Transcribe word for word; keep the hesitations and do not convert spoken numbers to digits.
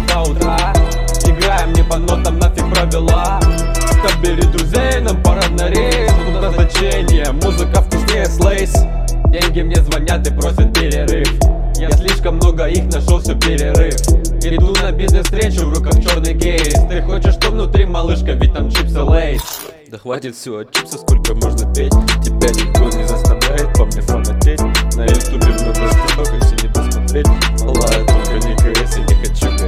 до утра. Играем не по нотам, нафиг правила. Собери друзей, нам пора на рейс. Тут назначение, музыка вкуснее слейс. Деньги мне звонят и просят перерыв. Я слишком много их нашел, все перерыв. Иду на бизнес-встречу, в руках черный кейс. Ты хочешь, что внутри, малышка, ведь там чипсы лейс. Да хватит всего чипсы, сколько можно петь. Тебя никто не заставляет по мне фанатеть. На ютубе много стихов, если не посмотреть. Малая, только не кс, не хочу